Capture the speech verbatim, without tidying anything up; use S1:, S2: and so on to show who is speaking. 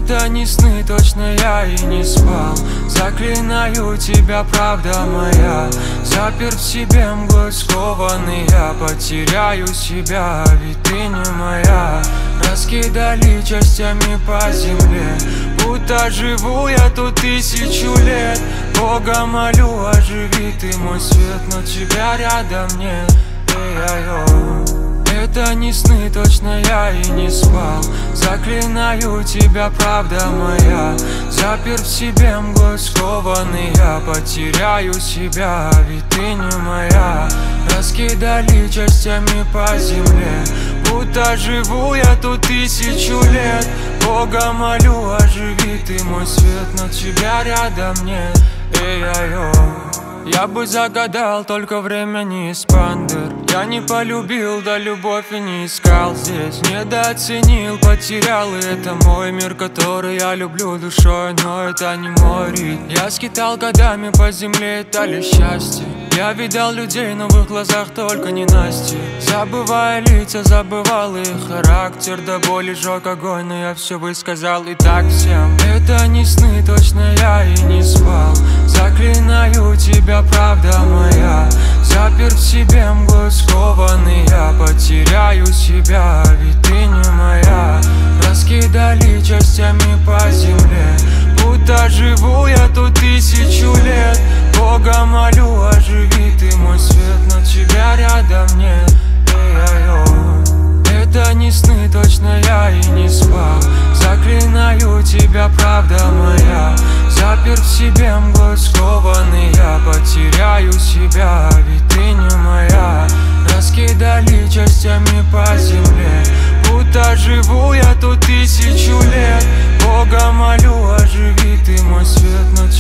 S1: Это не сны, точно я и не спал. Заклинаю тебя, правда моя. Запер в себе мглой скованный я. Потеряю себя, ведь ты не моя. Раскидали частями по земле, будто живу я тут тысячу лет. Бога молю, оживи ты мой свет, но тебя рядом нет. Эй-ай-ой. Это не сны, точно я и не спал. Заклинаю тебя, правда моя. Запер в себе мглой скованный я. Потеряю себя, ведь ты не моя. Раскидали частями по земле, будто живу я тут тысячу лет. Бога молю, оживи ты мой свет, но тебя рядом нет. Эй-ай-ой. Я бы загадал, только время не эспандер. Я не полюбил, да любовь и не искал здесь. Недооценил, потерял, и это мой мир, который я люблю душой, но это не мой ритм. Я скитал годами по земле, это ли счастье? Я видал людей, но в их глазах только ненастье. Забывая лица, забывал их характер. До боли жёг огонь, но я все высказал и так всем. Это не сны, точно я и не спал. Заклинаю тебя, правда моя. Запер в себе мглой скованный я. Потеряю себя, ведь ты не моя. Раскидали частями по земле, будто живу я тут тысячу лет. Бога молю, оживи ты мой свет, но тебя рядом нет. Эй-ай-ой. Это не сны, точно я и не спал. Заклинаю тебя, правда моя. Запер в себе мглой скованный я. Потеряю себя, ведь ты не моя. Раскидали частями по земле, будто живу я тут тысячу лет. Бога молю, оживи ты мой свет, но